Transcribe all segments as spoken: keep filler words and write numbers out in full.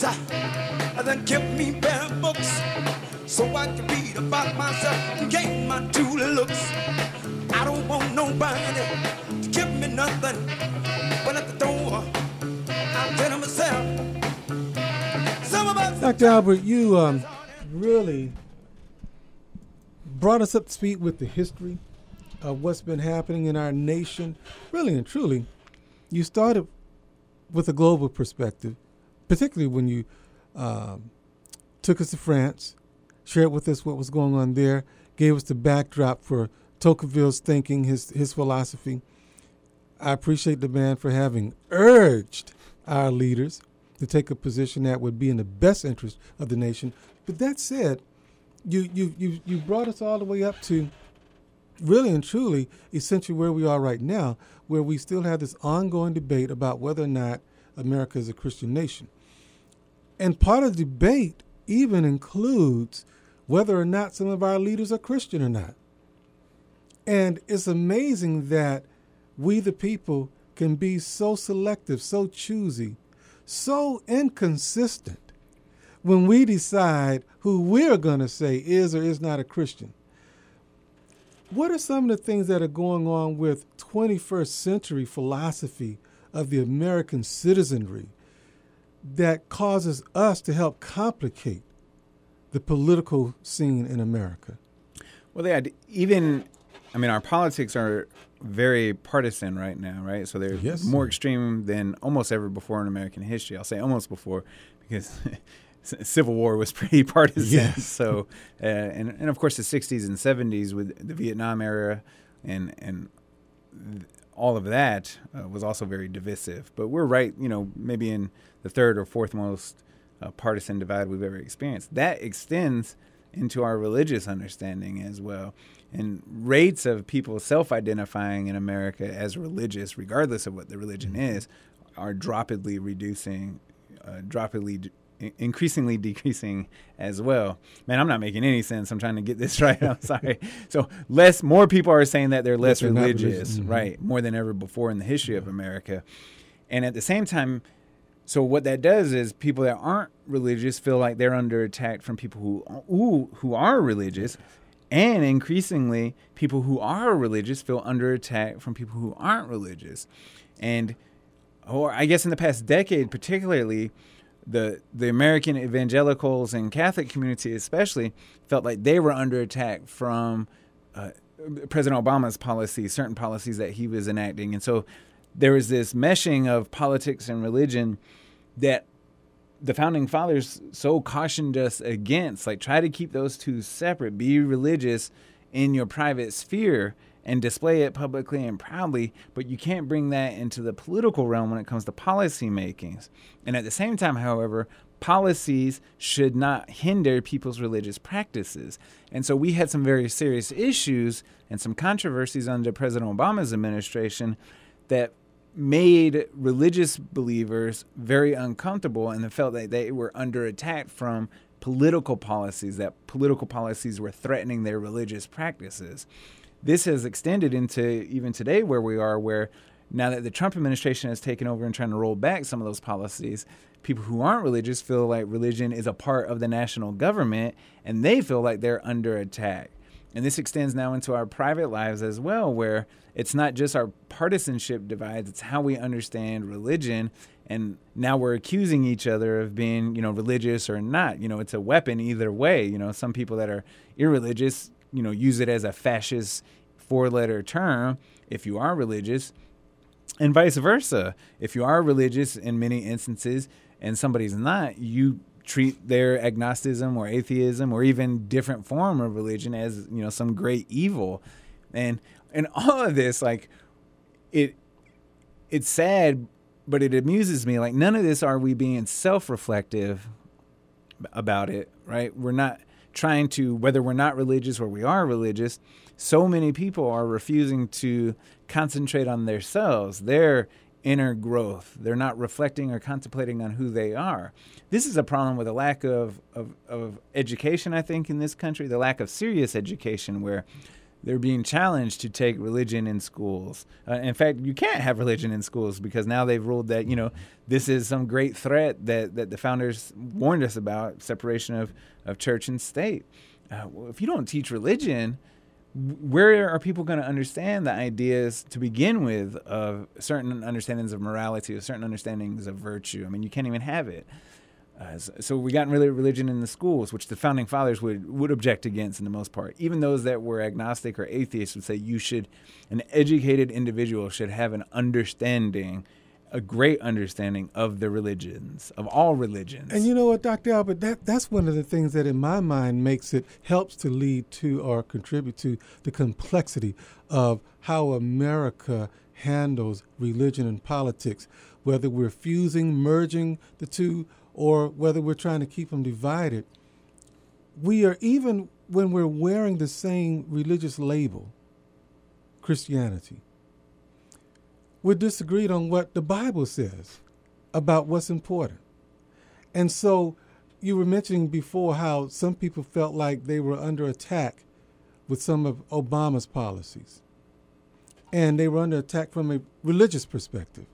books, uh, then give me bare books, so I can read about myself and gain my true looks. I don't want nobody to give me nothing, but at the door, I'm telling myself. Some of us. Doctor Albert, you um, really brought us up to speed with the history of what's been happening in our nation. Really and truly, you started with a global perspective, particularly when you um, took us to France, shared with us what was going on there, gave us the backdrop for Tocqueville's thinking, his his philosophy. I appreciate the man for having urged our leaders to take a position that would be in the best interest of the nation. But that said, you you you you brought us all the way up to really and truly essentially where we are right now, where we still have this ongoing debate about whether or not America is a Christian nation. And part of the debate even includes whether or not some of our leaders are Christian or not. And it's amazing that we, the people, can be so selective, so choosy, so inconsistent when we decide who we're going to say is or is not a Christian. What are some of the things that are going on with twenty-first century philosophy of the American citizenry that causes us to help complicate the political scene in America? Well, they had even, I mean, our politics are very partisan right now, right? So they're yes, more sir. extreme than almost ever before in American history. I'll say almost before because Civil War was pretty partisan. Yes. So, uh, and, and of course the sixties and seventies with the Vietnam era and, and th- all of that uh, was also very divisive. But we're right, you know, maybe in the third or fourth most uh, partisan divide we've ever experienced. That extends into our religious understanding as well. And rates of people self-identifying in America as religious, regardless of what the religion is, are droppedly reducing, uh, droppedly d- increasingly decreasing as well. Man, I'm not making any sense. I'm trying to get this right. I'm sorry. So less, more people are saying that they're less they're not religious, religious. Mm-hmm. right? More than ever before in the history of America. And at the same time, so what that does is people that aren't religious feel like they're under attack from people who who, who are religious. And increasingly, people who are religious feel under attack from people who aren't religious. And, or I guess in the past decade particularly, the the American evangelicals and Catholic community especially felt like they were under attack from uh, President Obama's policies, certain policies that he was enacting. And so there was this meshing of politics and religion that the founding fathers so cautioned us against. Like, try to keep those two separate. Be religious in your private sphere and display it publicly and proudly, but you can't bring that into the political realm when it comes to policy makings. And at the same time, however, policies should not hinder people's religious practices. And so we had some very serious issues and some controversies under President Obama's administration that made religious believers very uncomfortable and felt that they were under attack from political policies, that political policies were threatening their religious practices. This has extended into even today where we are, where now that the Trump administration has taken over and trying to roll back some of those policies, people who aren't religious feel like religion is a part of the national government and they feel like they're under attack. And this extends now into our private lives as well, where it's not just our partisanship divides, it's how we understand religion. And now we're accusing each other of being, you know, religious or not. You know, it's a weapon either way. You know, some people that are irreligious, you know, use it as a fascist four-letter term if you are religious, and vice versa. If you are religious in many instances and somebody's not, you treat their agnosticism or atheism or even different form of religion as, you know, some great evil. And and all of this, like, it it's sad, but it amuses me. Like, none of this are we being self-reflective about it, right? We're not trying to, whether we're not religious or we are religious, so many people are refusing to concentrate on themselves, their inner growth. They're not reflecting or contemplating on who they are. This is a problem with a lack of, of, of education, I think, in this country, the lack of serious education, where they're being challenged to take religion in schools. Uh, in fact, you can't have religion in schools because now they've ruled that, you know, this is some great threat that, that the founders warned us about, separation of, of church and state. Uh, well, if you don't teach religion, where are people going to understand the ideas to begin with of certain understandings of morality, of certain understandings of virtue? I mean, you can't even have it. Uh, so, so we got really religion in the schools, which the founding fathers would, would object against in the most part. Even those that were agnostic or atheists would say you should, an educated individual should have an understanding, a great understanding of the religions, of all religions. And you know what, Doctor Albert, that, that's one of the things that in my mind makes it, helps to lead to or contribute to the complexity of how America handles religion and politics, whether we're fusing, merging the two, or whether we're trying to keep them divided. We are, even when we're wearing the same religious label, Christianity, we're disagreed on what the Bible says about what's important. And so you were mentioning before how some people felt like they were under attack with some of Obama's policies. And they were under attack from a religious perspective.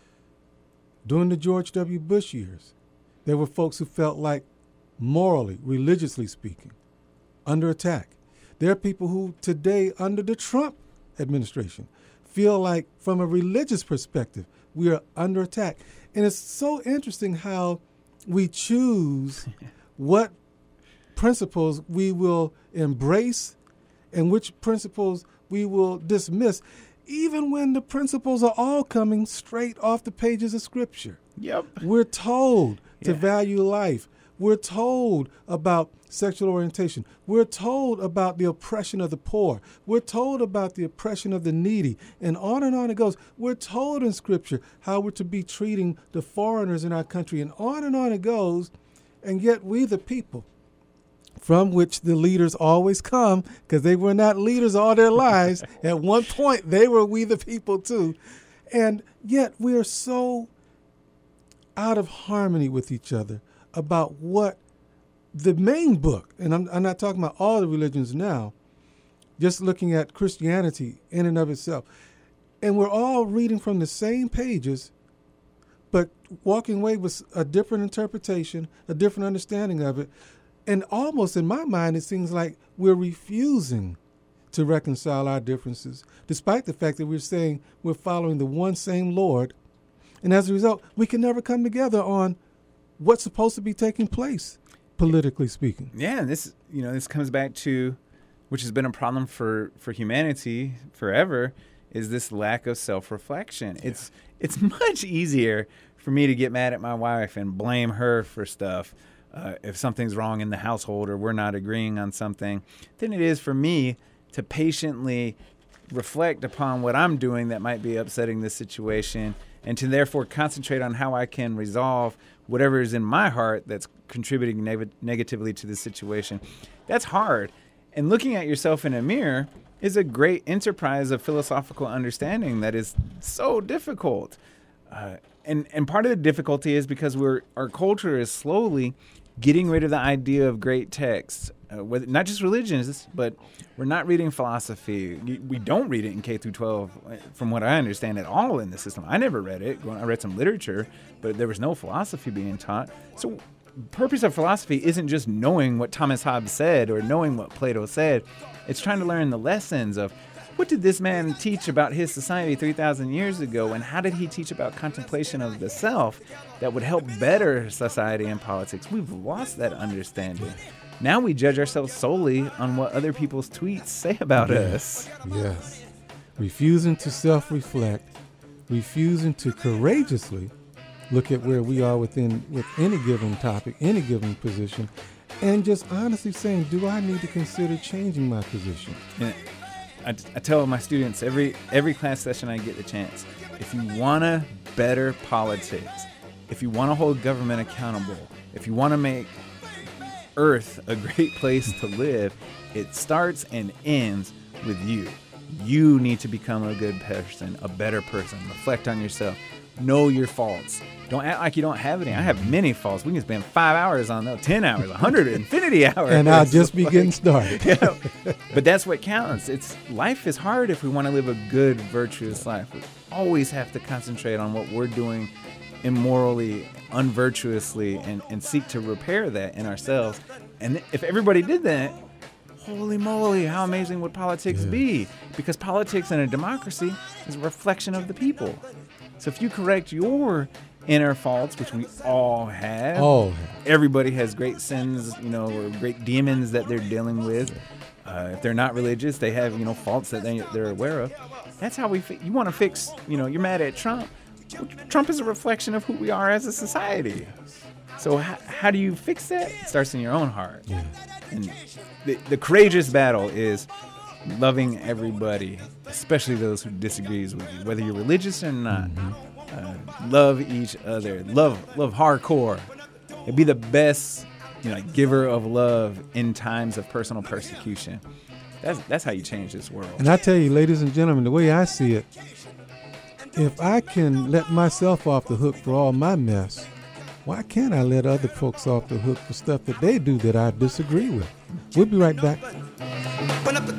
During the George W. Bush years, there were folks who felt like, morally, religiously speaking, under attack. There are people who today, under the Trump administration, feel like, from a religious perspective, we are under attack. And it's so interesting how we choose what principles we will embrace and which principles we will dismiss, even when the principles are all coming straight off the pages of Scripture. Yep. We're told to Yeah. value life. We're told about sexual orientation. We're told about the oppression of the poor. We're told about the oppression of the needy. And on and on it goes. We're told in Scripture how we're to be treating the foreigners in our country. And on and on it goes. And yet we, the people, from which the leaders always come, because they were not leaders all their lives. At one point, they were we, the people, too. And yet we are so out of harmony with each other about what the main book, and I'm, I'm not talking about all the religions now, just looking at Christianity in and of itself. And we're all reading from the same pages, but walking away with a different interpretation, a different understanding of it. And almost in my mind, it seems like we're refusing to reconcile our differences, despite the fact that we're saying we're following the one same Lord. And as a result, we can never come together on what's supposed to be taking place, politically speaking. Yeah, and this, you know, this comes back to, which has been a problem for, for humanity forever, is this lack of self-reflection. Yeah. It's it's much easier for me to get mad at my wife and blame her for stuff uh, if something's wrong in the household or we're not agreeing on something than it is for me to patiently reflect upon what I'm doing that might be upsetting the situation, and to therefore concentrate on how I can resolve whatever is in my heart that's contributing neg- negatively to the situation. That's hard. And looking at yourself in a mirror is a great enterprise of philosophical understanding that is so difficult. Uh, and, and part of the difficulty is because we're our culture is slowly getting rid of the idea of great texts, uh, whether, not just religions, but we're not reading philosophy. We don't read it in K through twelve, from what I understand, at all in the system. I never read it. I read some literature, but there was no philosophy being taught. So the purpose of philosophy isn't just knowing what Thomas Hobbes said or knowing what Plato said. It's trying to learn the lessons of what did this man teach about his society three thousand years ago, and how did he teach about contemplation of the self that would help better society and politics? We've lost that understanding. Now we judge ourselves solely on what other people's tweets say about yes. us. Yes. Refusing to self-reflect, refusing to courageously look at where we are within with any given topic, any given position, and just honestly saying, do I need to consider changing my position? And I, I tell my students every every class session I get the chance, if you want to better politics, if you want to hold government accountable, if you want to make Earth a great place to live, it starts and ends with you. You need to become a good person, a better person. Reflect on yourself. know your faults. Don't act like you don't have any. I have many faults. We can spend five hours on those, ten hours, a hundred, infinity hours. And I'll just be like, getting started. Yeah. But that's what counts. It's life is hard if we want to live a good, virtuous life. We always have to concentrate on what we're doing immorally, unvirtuously, and, and seek to repair that in ourselves. And if everybody did that, holy moly, how amazing would politics Yeah. be? Because politics in a democracy is a reflection of the people. So if you correct your inner faults, which we all have, All everybody has great sins, you know, or great demons that they're dealing with. Uh, if they're not religious, they have, you know, faults that they, they're aware of. That's how we, fi- you want to fix, you know, you're mad at Trump. Trump is a reflection of who we are as a society. So h- how do you fix that? It starts in your own heart. Yeah. And the, the courageous battle is loving everybody, especially those who disagrees with you, whether you're religious or not. Mm-hmm. Uh, love each other. Love, love hardcore. And be the best, you know, giver of love in times of personal persecution. That's that's how you change this world. And I tell you, ladies and gentlemen, the way I see it, if I can let myself off the hook for all my mess, why can't I let other folks off the hook for stuff that they do that I disagree with? We'll be right back. Open up the